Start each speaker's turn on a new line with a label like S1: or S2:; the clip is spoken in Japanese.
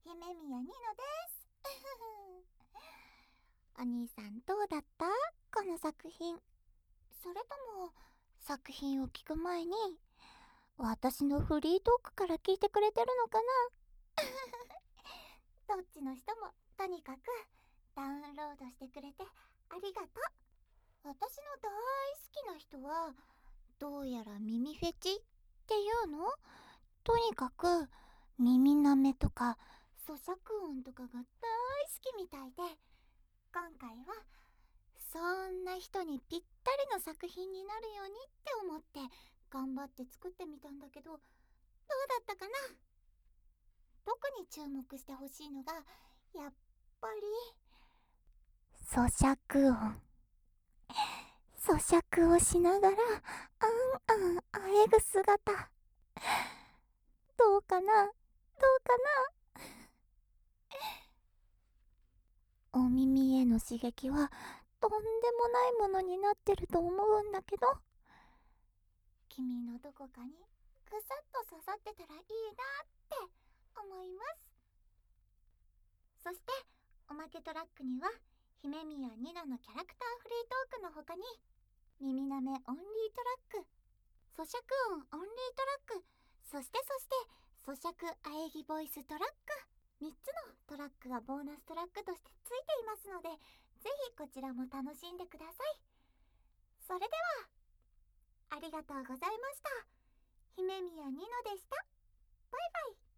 S1: 姫宮ニノです。お兄さんどうだった？この作品。それとも作品を聞く前に私のフリートークから聞いてくれてるのかな？どっちの人もとにかくダウンロードしてくれてありがとう。私の大好きな人はどうやら耳フェチっていうの？とにかく耳なめとか咀嚼音とかが大好きみたいで、今回はそんな人にぴったりの作品になるようにって思って頑張って作ってみたんだけど、どうだったかな？特に注目してほしいのがやっぱり咀嚼音。咀嚼をしながらあんあんあえぐ姿。どうかな？どうかな？お耳への刺激はとんでもないものになってると思うんだけど、君のどこかにぐさっと刺さってたらいいなって思います。そしておまけトラックには姫宮ニノのキャラクターフリートークの他に耳なめオンリートラック、咀嚼音オンリートラック、そして咀嚼あえぎボイストラック、3つのトラックがボーナストラックとしてついていますので、ぜひこちらも楽しんでください。それではありがとうございました。姫宮ニノでした。バイバイ。